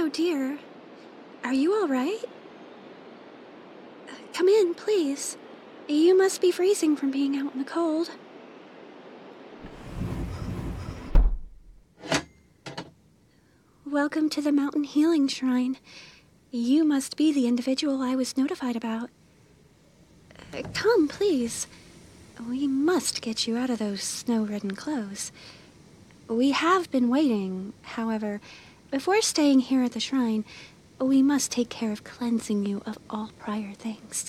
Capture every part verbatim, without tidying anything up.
Oh dear. Are you all right? Uh, come in, please. You must be freezing from being out in the cold. Welcome to the Mountain Healing Shrine. You must be the individual I was notified about. Uh, come, please. We must get you out of those snow-ridden clothes. We have been waiting, however, before staying here at the shrine, we must take care of cleansing you of all prior things.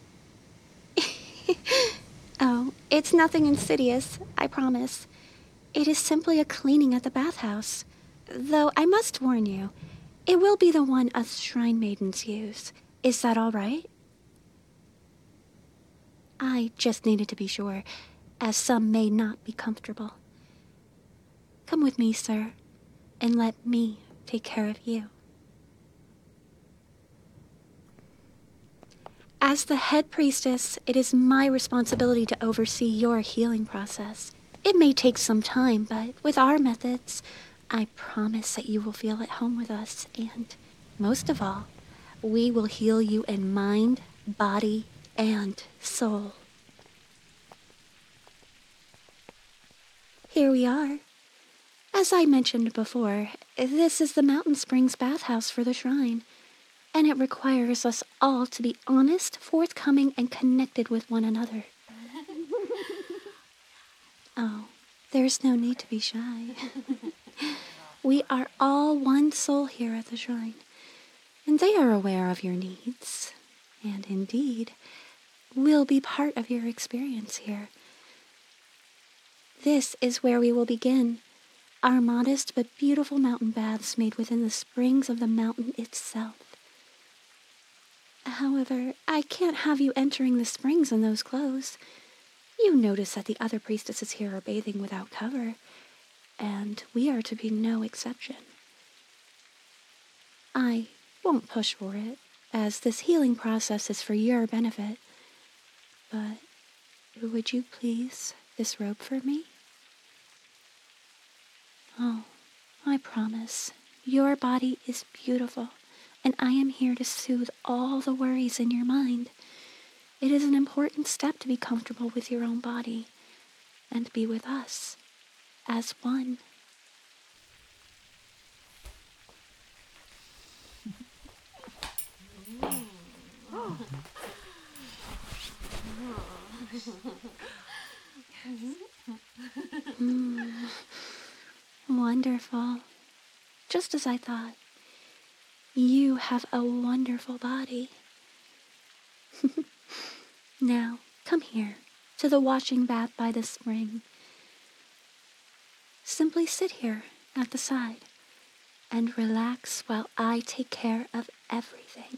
Oh, it's nothing insidious, I promise. It is simply a cleaning at the bathhouse. Though I must warn you, it will be the one us shrine maidens use. Is that all right? I just needed to be sure, as some may not be comfortable. Come with me, sir, and let me take care of you. As the head priestess, it is my responsibility to oversee your healing process. It may take some time, but with our methods, I promise that you will feel at home with us, and most of all, we will heal you in mind, body, and soul. Here we are. As I mentioned before, this is the Mountain Springs bathhouse for the shrine, and it requires us all to be honest, forthcoming, and connected with one another. Oh, there's no need to be shy. We are all one soul here at the shrine, and they are aware of your needs, and indeed, will be part of your experience here. This is where we will begin, our modest but beautiful mountain baths made within the springs of the mountain itself. However, I can't have you entering the springs in those clothes. You notice that the other priestesses here are bathing without cover, and we are to be no exception. I won't push for it, as this healing process is for your benefit, but would you please this robe for me? Oh, I promise, your body is beautiful, and I am here to soothe all the worries in your mind. It is an important step to be comfortable with your own body and be with us as one. Mm, wonderful. Just as I thought. You have a wonderful body. Now, come here, to the washing bath by the spring. Simply sit here at the side and relax while I take care of everything.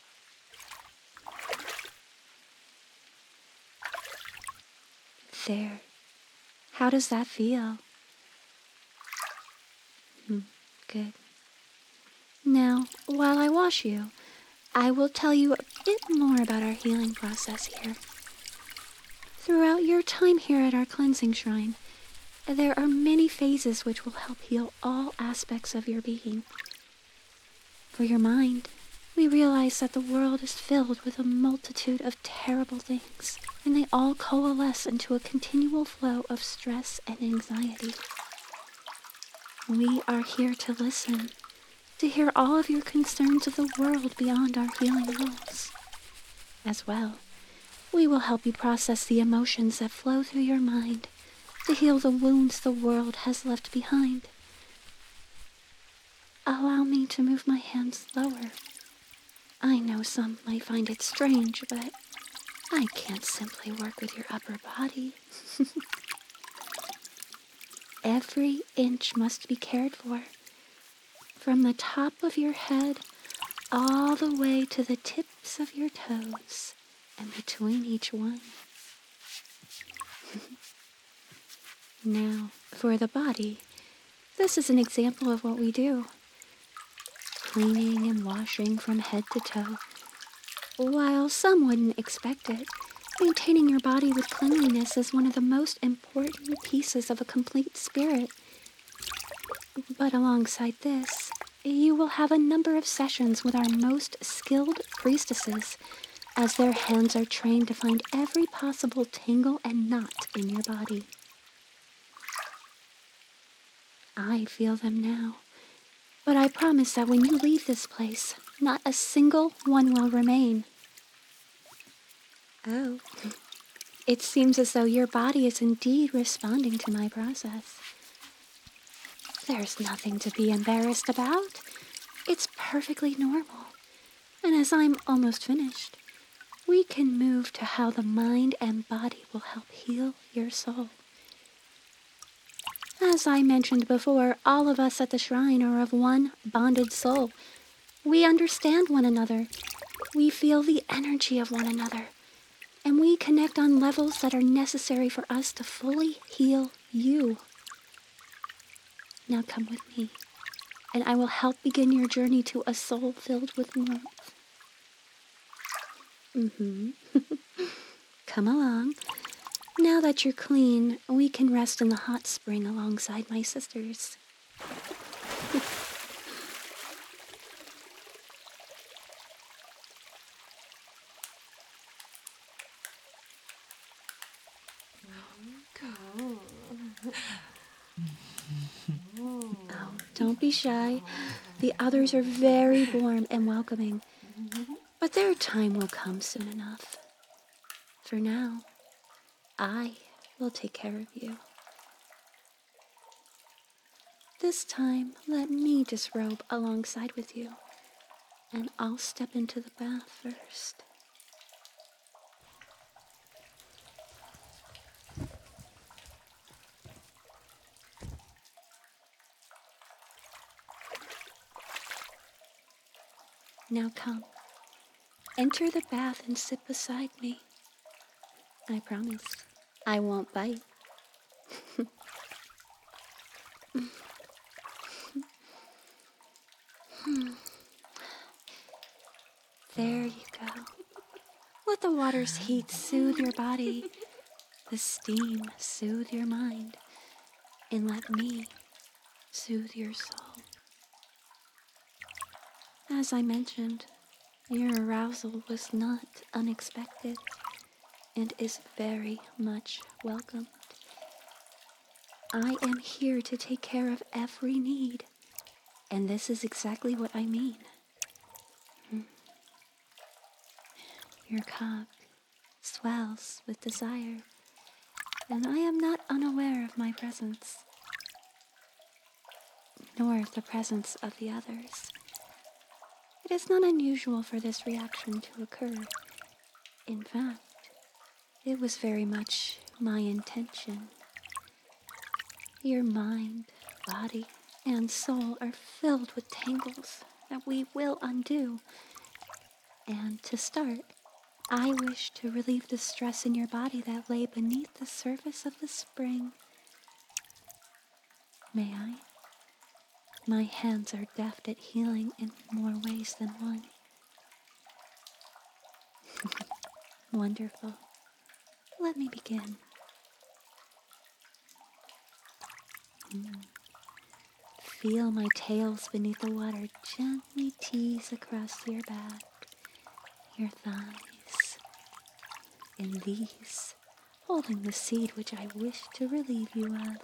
There. How does that feel? Hmm, good. Now, while I wash you, I will tell you a bit more about our healing process here. Throughout your time here at our cleansing shrine, there are many phases which will help heal all aspects of your being. For your mind, we realize that the world is filled with a multitude of terrible things, and they all coalesce into a continual flow of stress and anxiety. We are here to listen, to hear all of your concerns of the world beyond our healing walls. As well, we will help you process the emotions that flow through your mind to heal the wounds the world has left behind. Allow me to move my hands slower. I know some might find it strange, but I can't simply work with your upper body. Every inch must be cared for, from the top of your head all the way to the tips of your toes, and between each one. Now, for the body, this is an example of what we do. Cleaning and washing from head to toe. While some wouldn't expect it, maintaining your body with cleanliness is one of the most important pieces of a complete spirit. But alongside this, you will have a number of sessions with our most skilled priestesses, as their hands are trained to find every possible tingle and knot in your body. I feel them now, but I promise that when you leave this place, not a single one will remain. Oh, it seems as though your body is indeed responding to my process. There's nothing to be embarrassed about. It's perfectly normal. And as I'm almost finished, we can move to how the mind and body will help heal your soul. As I mentioned before, all of us at the shrine are of one bonded soul. We understand one another. We feel the energy of one another. And we connect on levels that are necessary for us to fully heal you. Now come with me, and I will help begin your journey to a soul filled with warmth. Mm-hmm. Come along. Now that you're clean, we can rest in the hot spring alongside my sisters. Oh, don't be shy. The others are very warm and welcoming, but their time will come soon enough. For now, I will take care of you. This time, let me disrobe alongside with you, and I'll step into the bath first. Now come, enter the bath and sit beside me. I promise, I won't bite. There you go. Let the water's heat soothe your body, the steam soothe your mind, and let me soothe your soul. As I mentioned, your arousal was not unexpected and is very much welcomed. I am here to take care of every need, and this is exactly what I mean. Your cock swells with desire, and I am not unaware of my presence, nor of the presence of the others. It is not unusual for this reaction to occur. In fact, it was very much my intention. Your mind, body, and soul are filled with tangles that we will undo. And to start, I wish to relieve the stress in your body that lay beneath the surface of the spring. May I? My hands are deft at healing in more ways than one. Wonderful. Let me begin. Mm. Feel my tails beneath the water gently tease across your back, your thighs, and these, holding the seed which I wish to relieve you of.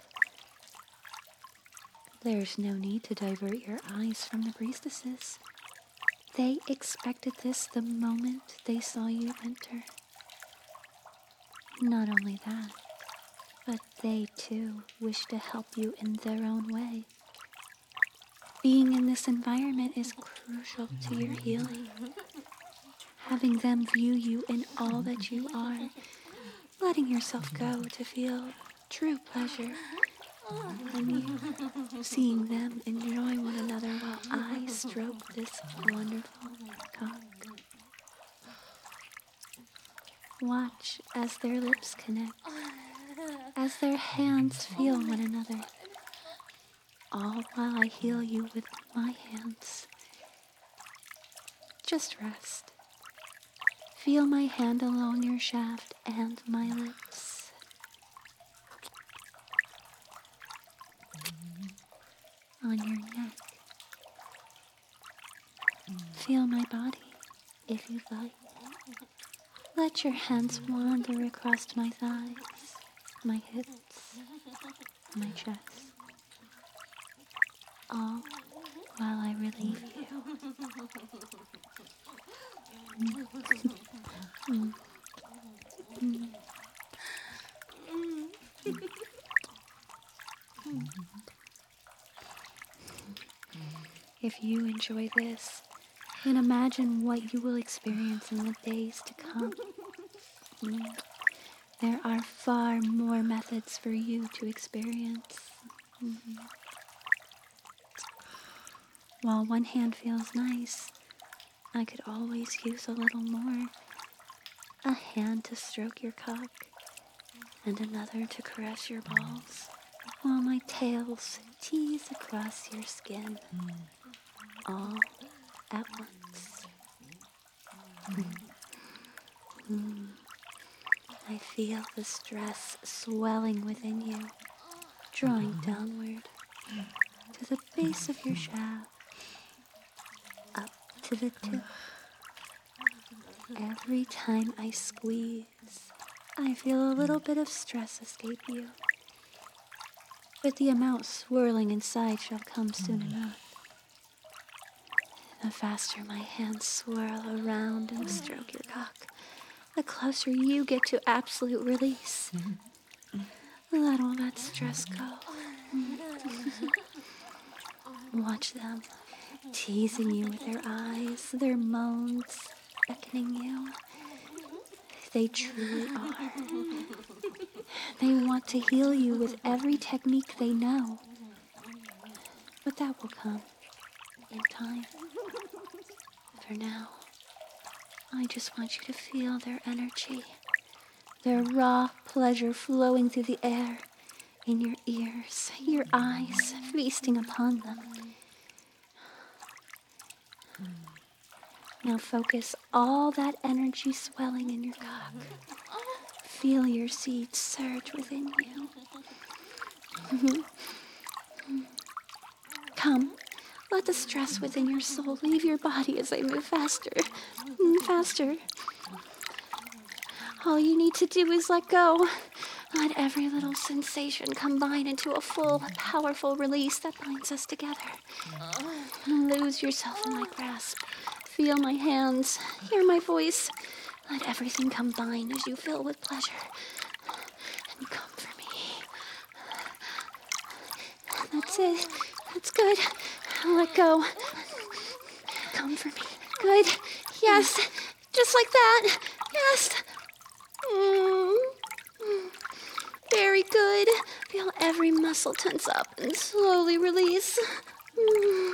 There's no need to divert your eyes from the priestesses. They expected this the moment they saw you enter. Not only that, but they too wish to help you in their own way. Being in this environment is crucial to your healing. Having them view you in all that you are, letting yourself go to feel true pleasure, and you seeing them enjoy one another while I stroke this wonderful cock. Watch as their lips connect, as their hands feel one another, all while I heal you with my hands. Just rest. Feel my hand along your shaft and my lips. On your neck feel my body, if you'd like. Let your hands wander across my thighs, my hips, my chest, all while I relieve you. Mm. Mm. If you enjoy this, then imagine what you will experience in the days to come. Mm. There are far more methods for you to experience. Mm-hmm. While one hand feels nice, I could always use a little more. A hand to stroke your cock, and another to caress your balls, while my tails tease across your skin, all at once. Mm. I feel the stress swelling within you, drawing downward to the base of your shaft, up to the tip. Every time I squeeze, I feel a little bit of stress escape you. But the amount swirling inside shall come soon enough. The faster my hands swirl around and stroke your cock, the closer you get to absolute release. Let all that stress go. Watch them, teasing you with their eyes, their moans, beckoning you. They truly are. They want to heal you with every technique they know. But that will come in time. For now, I just want you to feel their energy, their raw pleasure flowing through the air, in your ears, your eyes, feasting upon them. Now focus all that energy swelling in your cock. Feel your seeds surge within you. Come, let the stress within your soul leave your body as I move faster, faster. All you need to do is let go. Let every little sensation combine into a full, powerful release that binds us together. Lose yourself in my grasp. Feel my hands. Hear my voice. Let everything combine as you fill with pleasure. And come for me. That's it. That's good. Let go. Come for me. Good. Yes. Just like that. Yes. Mm. Very good. Feel every muscle tense up and slowly release. Mm.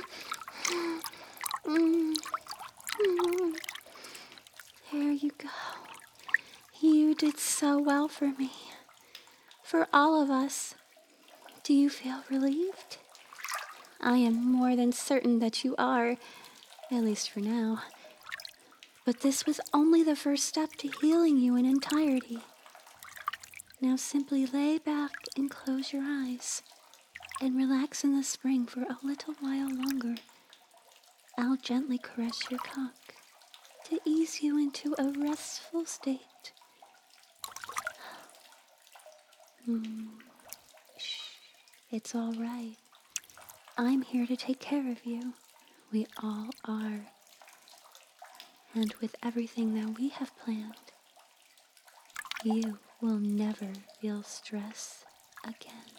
Mm. Mm. There you go. You did so well for me. For all of us. Do you feel relieved? I am more than certain that you are, at least for now. But this was only the first step to healing you in entirety. Now simply lay back and close your eyes and relax in the spring for a little while longer. I'll gently caress your cock to ease you into a restful state. Mm. Shh. It's all right. I'm here to take care of you. We all are. And with everything that we have planned, you will never feel stress again.